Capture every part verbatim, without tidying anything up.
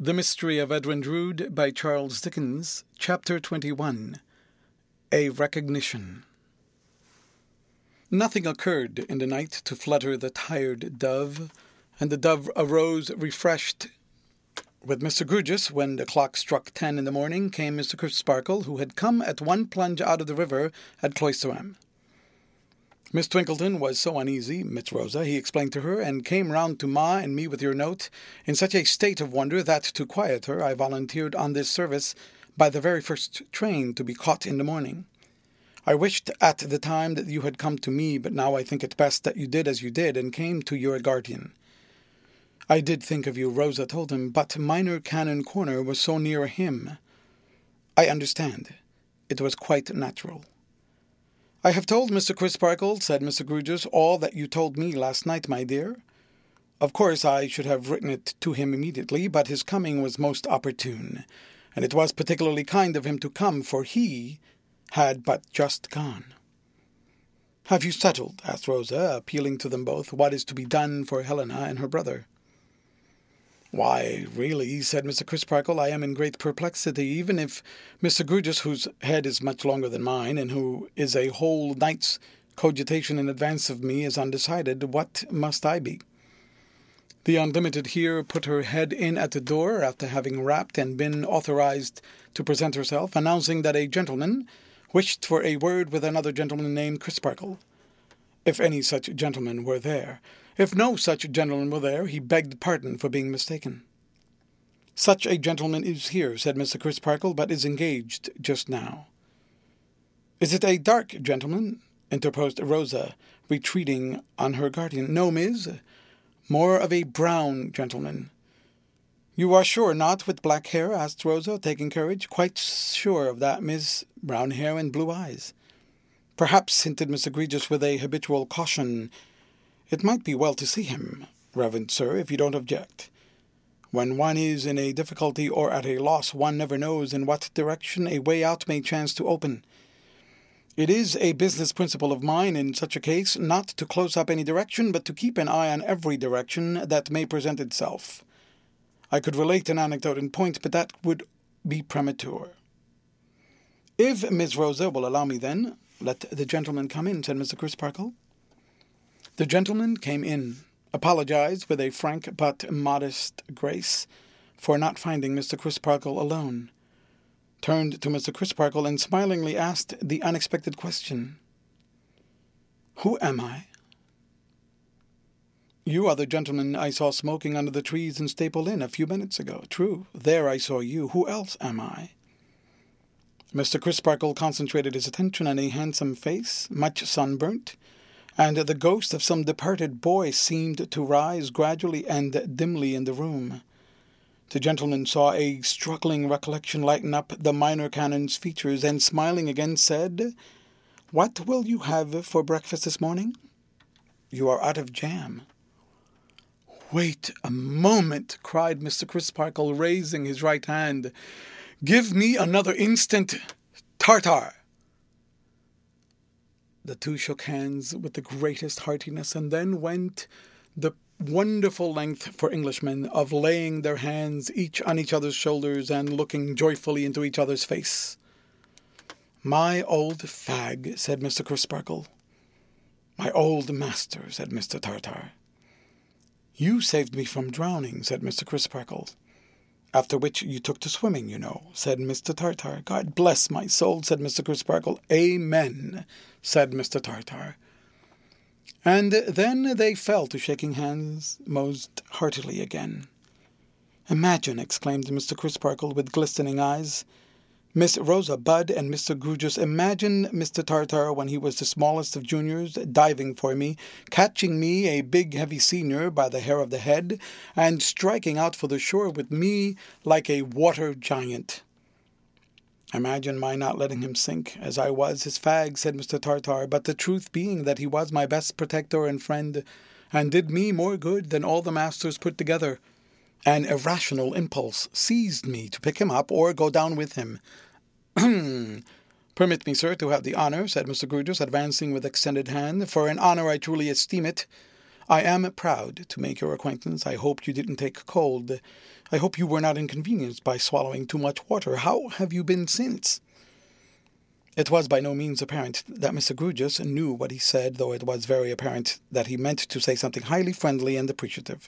The Mystery of Edwin Drood by Charles Dickens, Chapter twenty-one. A Recognition. Nothing occurred in the night to flutter the tired dove, and the dove arose refreshed. With Mister Grewgious, when the clock struck ten in the morning, came Mister Crisparkle, who had come at one plunge out of the river at Cloisterham. Miss Twinkleton was so uneasy, Miss Rosa, he explained to her, and came round to Ma and me with your note, in such a state of wonder that, to quiet her, I volunteered on this service by the very first train to be caught in the morning. I wished at the time that you had come to me, but now I think it best that you did as you did, and came to your guardian. I did think of you, Rosa told him, but Minor Canon Corner was so near him. I understand. It was quite natural. I have told Mister Crisparkle, said Mister Grewgious, all that you told me last night, my dear. Of course I should have written it to him immediately, but his coming was most opportune, and it was particularly kind of him to come, for he had but just gone. Have you settled, asked Rosa, appealing to them both, what is to be done for Helena and her brother? Why, really, said Mister Crisparkle, I am in great perplexity, even if Mister Grewgious, whose head is much longer than mine, and who is a whole night's cogitation in advance of me, is undecided, what must I be? The Unlimited here put her head in at the door, after having rapped and been authorized to present herself, announcing that a gentleman wished for a word with another gentleman named Crisparkle, if any such gentleman were there. If no such gentleman were there, he begged pardon for being mistaken. Such a gentleman is here, said Mister Crisparkle, but is engaged just now. Is it a dark gentleman? Interposed Rosa, retreating on her guardian. No, miss. More of a brown gentleman. You are sure not with black hair? Asked Rosa, taking courage. Quite sure of that, miss. Brown hair and blue eyes. Perhaps, hinted Mister Grewgious with a habitual caution, it might be well to see him, reverend sir, if you don't object. When one is in a difficulty or at a loss, one never knows in what direction a way out may chance to open. It is a business principle of mine in such a case not to close up any direction, but to keep an eye on every direction that may present itself. I could relate an anecdote in point, but that would be premature. If Miss Rosa will allow me, then, let the gentleman come in, said Mister Crisparkle. The gentleman came in, apologized with a frank but modest grace for not finding Mister Crisparkle alone, turned to Mister Crisparkle and smilingly asked the unexpected question. Who am I? You are the gentleman I saw smoking under the trees in Staple Inn a few minutes ago. True, there I saw you. Who else am I? Mister Crisparkle concentrated his attention on a handsome face, much sunburnt, and the ghost of some departed boy seemed to rise gradually and dimly in the room. The gentleman saw a struggling recollection lighten up the minor canon's features, and smiling again said, What will you have for breakfast this morning? You are out of jam. Wait a moment, cried Mister Crisparkle, raising his right hand. Give me another instant tartar. The two shook hands with the greatest heartiness, and then went the wonderful length for Englishmen of laying their hands each on each other's shoulders and looking joyfully into each other's face. My old fag, said Mister Crisparkle. My old master, said Mister Tartar. You saved me from drowning, said Mister Crisparkle. After which you took to swimming, you know, said Mister Tartar. God bless my soul, said Mister Crisparkle. Amen, said Mister Tartar. And then they fell to shaking hands most heartily again. Imagine, exclaimed Mister Crisparkle with glistening eyes, Miss Rosa Budd and Mister Grewgious, imagine Mister Tartar when he was the smallest of juniors, diving for me, catching me, a big heavy senior, by the hair of the head, and striking out for the shore with me like a water giant. Imagine my not letting him sink, as I was his fag, said Mister Tartar, but the truth being that he was my best protector and friend, and did me more good than all the masters put together. An irrational impulse seized me to pick him up or go down with him. Permit me, sir, to have the honour, said Mister Grewgious, advancing with extended hand. For an honour I truly esteem it. I am proud to make your acquaintance. I hope you didn't take cold. I hope you were not inconvenienced by swallowing too much water. How have you been since?" It was by no means apparent that Mister Grewgious knew what he said, though it was very apparent that he meant to say something highly friendly and appreciative.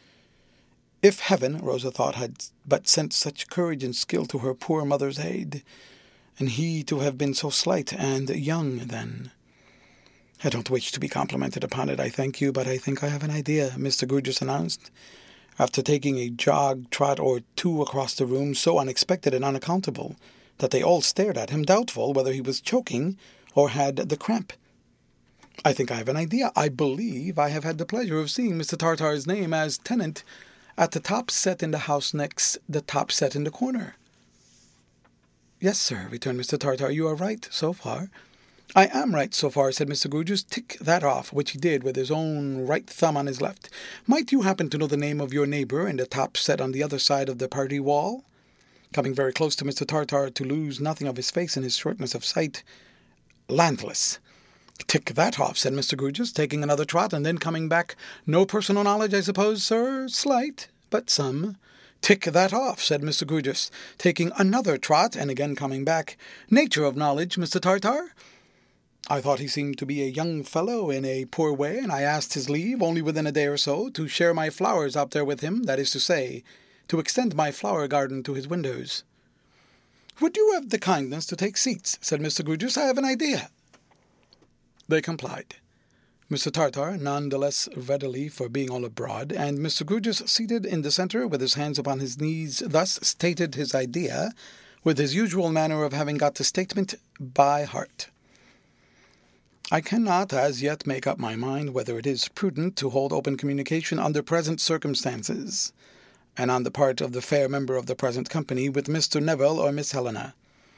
If heaven, Rosa thought, had but sent such courage and skill to her poor mother's aid, and he to have been so slight and young then. "I don't wish to be complimented upon it, I thank you, but I think I have an idea," Mister Grewgious announced, after taking a jog trot or two across the room, so unexpected and unaccountable that they all stared at him, doubtful whether he was choking or had the cramp. "I think I have an idea. I believe I have had the pleasure of seeing Mister Tartar's name as tenant at the top set in the house next the top set in the corner." "Yes, sir," returned Mister Tartar, "you are right so far." "I am right so far," said Mister Grewgious. "Tick that off," which he did with his own right thumb on his left. "Might you happen to know the name of your neighbour in the top set on the other side of the party wall?" Coming very close to Mister Tartar to lose nothing of his face in his shortness of sight. "Landless." "Tick that off," said Mister Grewgious, taking another trot, and then coming back. "No personal knowledge, I suppose, sir?" "Slight, but some." "Tick that off," said Mister Grewgious, taking another trot, and again coming back. "Nature of knowledge, Mister Tartar?" "I thought he seemed to be a young fellow in a poor way, and I asked his leave, only within a day or so, to share my flowers out there with him, that is to say, to extend my flower garden to his windows." "Would you have the kindness to take seats?" said Mister Grewgious. "I have an idea." They complied. Mister Tartar none the less readily for being all abroad, and Mister Grewgious, seated in the centre with his hands upon his knees, thus stated his idea, with his usual manner of having got the statement by heart. "I cannot as yet make up my mind whether it is prudent to hold open communication under present circumstances, and on the part of the fair member of the present company, with Mister Neville or Miss Helena.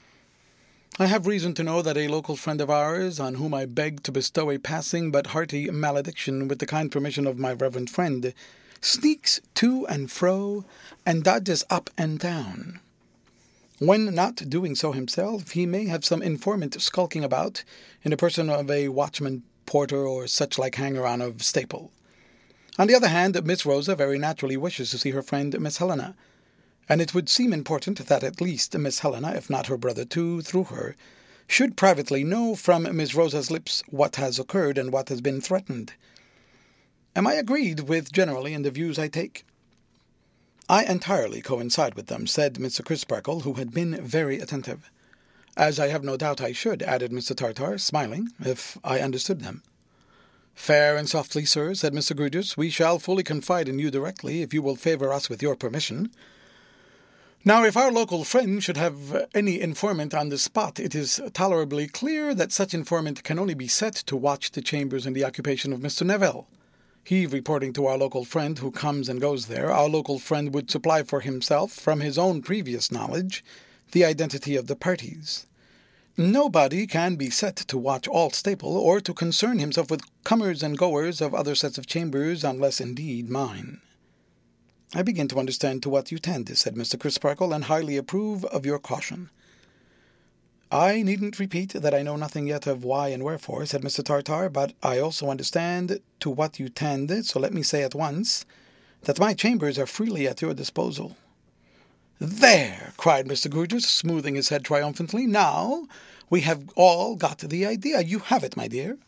I have reason to know that a local friend of ours, on whom I beg to bestow a passing but hearty malediction with the kind permission of my reverend friend, sneaks to and fro, and dodges up and down. When not doing so himself, he may have some informant skulking about, in the person of a watchman, porter, or such-like hanger-on of Staple. On the other hand, Miss Rosa very naturally wishes to see her friend Miss Helena, and it would seem important that at least Miss Helena, if not her brother too, through her, should privately know from Miss Rosa's lips what has occurred and what has been threatened. Am I agreed with generally in the views I take?" "I entirely coincide with them," said Mister Crisparkle, who had been very attentive. "As I have no doubt I should," added Mister Tartar, smiling, "if I understood them." "Fair and softly, sir," said Mister Grewgious. "We shall fully confide in you directly, if you will favour us with your permission. Now, if our local friend should have any informant on the spot, it is tolerably clear that such informant can only be set to watch the chambers in the occupation of Mister Neville. He reporting to our local friend, who comes and goes there, our local friend would supply for himself, from his own previous knowledge, the identity of the parties. Nobody can be set to watch all Staple, or to concern himself with comers and goers of other sets of chambers, unless indeed mine." "I begin to understand to what you tend," said Mister Crisparkle, "and highly approve of your caution." "I needn't repeat that I know nothing yet of why and wherefore," said Mister Tartar, "but I also understand to what you tend, so let me say at once that my chambers are freely at your disposal." "There!" cried Mister Grewgious, smoothing his head triumphantly. "Now we have all got the idea. You have it, my dear."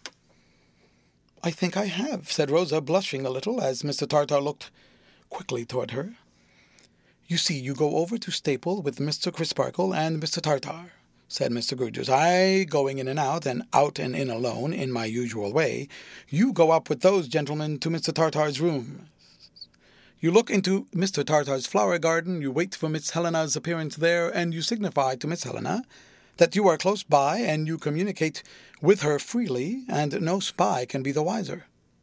"I think I have," said Rosa, blushing a little, as Mister Tartar looked quickly toward her. "You see, you go over to Staple with Mister Crisparkle and Mister Tartar," said Mister Grewgious. "I going in and out, and out and in alone, in my usual way. You go up with those gentlemen to Mister Tartar's room. You look into Mister Tartar's flower garden, you wait for Miss Helena's appearance there, and you signify to Miss Helena that you are close by, and you communicate with her freely, and no spy can be the wiser."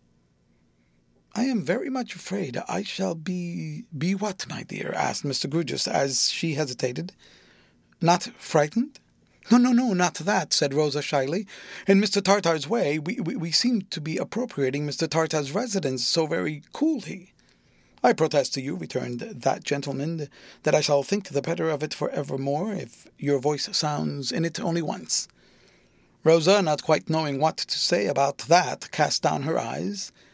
"I am very much afraid I shall be... be what, my dear?" asked Mister Grewgious, as she hesitated. "Not frightened?" "No, no, no, not that," said Rosa shyly. "In Mister Tartar's way, we, we, we seem to be appropriating Mister Tartar's residence so very coolly." "I protest to you," returned that gentleman, "that I shall think the better of it for evermore, if your voice sounds in it only once." Rosa, not quite knowing what to say about that, cast down her eyes,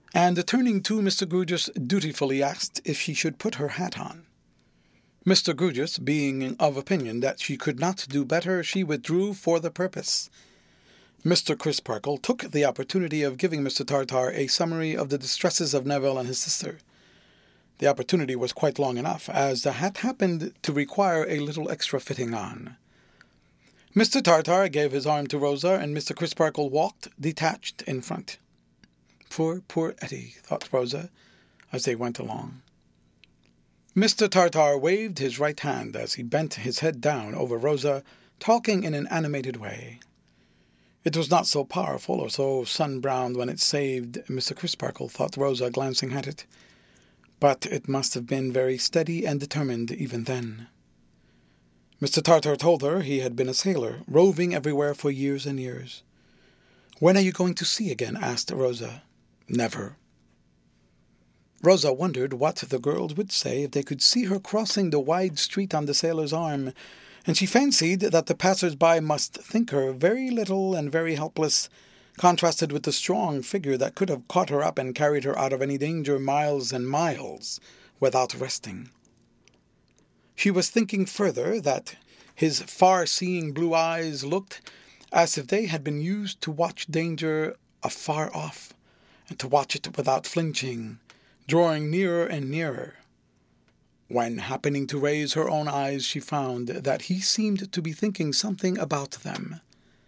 and turning to Mister Grewgious, dutifully asked if she should put her hat on. Mister Grewgious, being of opinion that she could not do better, she withdrew for the purpose. Mister Crisparkle took the opportunity of giving Mister Tartar a summary of the distresses of Neville and his sister. The opportunity was quite long enough, as the hat happened to require a little extra fitting on. Mister Tartar gave his arm to Rosa, and Mister Crisparkle walked detached in front. Poor, poor Etty, thought Rosa, as they went along. Mister Tartar waved his right hand as he bent his head down over Rosa, talking in an animated way. It was not so powerful or so sun-browned when it saved Mister Crisparkle, thought Rosa, glancing at it. But it must have been very steady and determined even then. Mister Tartar told her he had been a sailor, roving everywhere for years and years. "When are you going to sea again?" asked Rosa. "Never." Rosa wondered what the girls would say if they could see her crossing the wide street on the sailor's arm, and she fancied that the passers-by must think her very little and very helpless, contrasted with the strong figure that could have caught her up and carried her out of any danger miles and miles without resting. She was thinking further that his far-seeing blue eyes looked as if they had been used to watch danger afar off, and to watch it without flinching, drawing nearer and nearer. When, happening to raise her own eyes, she found that he seemed to be thinking something about them.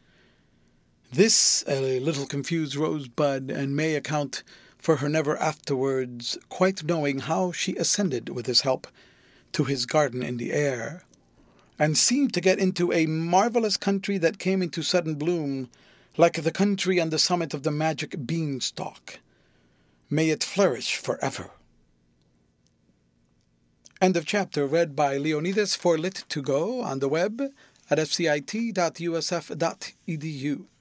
This a little confused Rosebud, and may account for her never afterwards quite knowing how she ascended with his help to his garden in the air, and seemed to get into a marvellous country that came into sudden bloom, like the country on the summit of the magic beanstalk. May it flourish forever. End of chapter, read by Leonidas for Lit to Go on the web at f c i t dot u s f dot e d u.